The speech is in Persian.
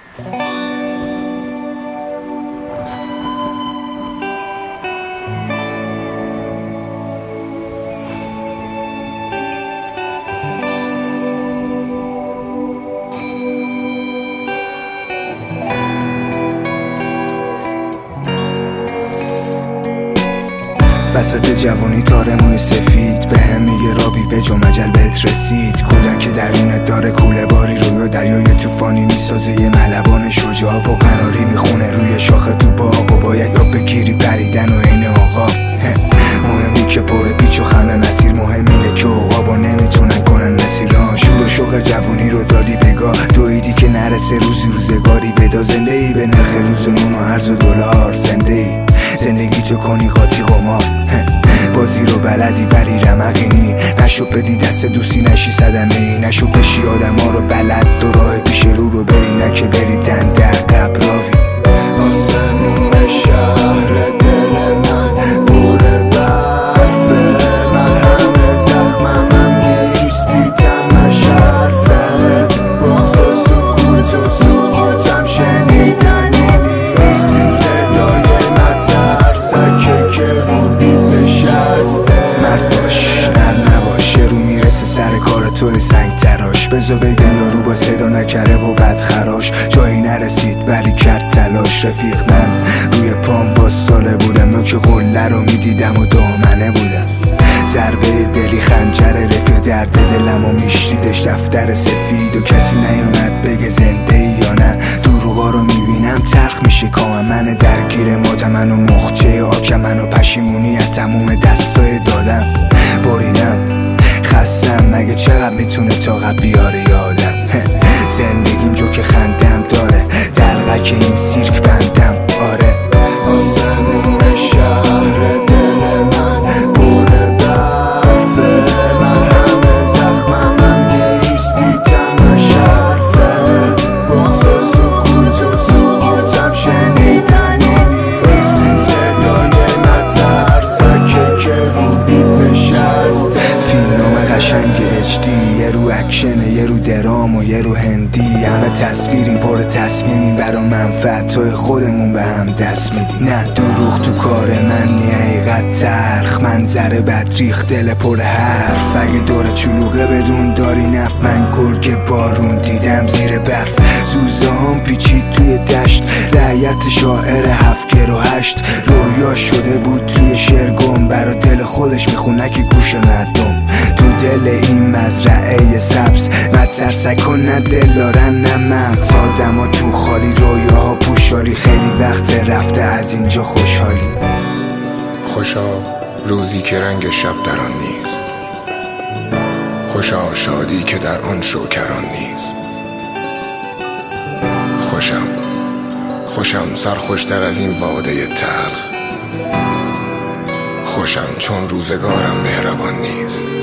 وسط جوانی تار موی سفید به هم میگه راوی به جا مجل بهت رسید. کودک که درونت داره کوله باری رویا دریای توفانی میسازه یه ملبان شجاع و قناری میخونه روی شاخ تو باغ و باید یاد بگیری پریدن و عین آقا. مهمی که پر پیچ و خم مسیر، مهم اینه که عقابا نمیتونن کنن مسیران. شور و شوق جوانی رو دادی بگاه، دویدی که نرسه روزی روزگاری ودا. زنده ای به نرخ روز و نون و ارز و دلار، زنده ای زندگی تو کنی قاطی قمار. بازی رو بلدی ولی رمقینی، نشو بدی دست دوستی نشی صدمه ای. نشو بشی آدم ها رو بلد دو راه پیش رو بری، نه که بری دنده عقب راوی. آسمون شهر دل من پر برفه، من همه زخمم نیستی تم شرفه. بغض و سکوت و سقوطم شنیدنی نیستی، صدای مترسکه که رو بید نشسته. مرد باش نر نباشه، رو میرسه سر کار توی سنگ تراش. بزا بگم یارو با صدا نکره و بد خراش، جایی نرسید ولی کرد تلاش. رفیق من روی پام واساله بودم، نوک قله رو میدیدم و دامنه بودم. ضربه دلی خنجر رفیق درد دلم و میشتیدش دفتر سفید. و کسی نیامد بگه زنده ای یا نه، دروغا رو میبینم تلخ میشه کامم. من درگیر ماتمن و مخچه آکمن و پشیمونی از تموم دستای دادم. بریدم خستم، مگه چقدر میتونه طاقت بیاره یادم. زندگیم جو که خندم داره، دلغک این سیرک بندم. آره آسمون شهر دل من پر برفه، من همه زخمم نیستی تم شرفه. بغض و سکوت و سقوطم شنیدنی نیستی، صدای مترسکه که رو بید نشسته. فیلم قشنگ HD، یه رو اکشنه یه رو درام و یه رو هندی. همه تصویریم پر تصمیمیم برا منفعت، توی خودمون به هم دست میدیم. نه دروغ تو کار من نی، حقیقت تلخ منظره بد ریخ دل پر حرف. اگه دور چلوغه بدون داری نف، من گرگ بارون دیدم زیر برف. زوزه هم پیچید توی دشت، رعیت شاعر 7 و 8. رویا شده بود توی شعر گم، برا دل خودش میخونه که گوش مردم. تو دل این مزرعه سبز مترسک و نه دل دارن نه مغز. آدم ها تو خالی، رویاها پوشالی، خیلی وقت رفته از اینجا خوشحالی. خوشا روزی که رنگ شب در آن نیست، خوشا شادی که در آن شوکران نیست. خوشم سرخوشتر از این باده تلخ، خوشم چون روزگارم مهربان نیست.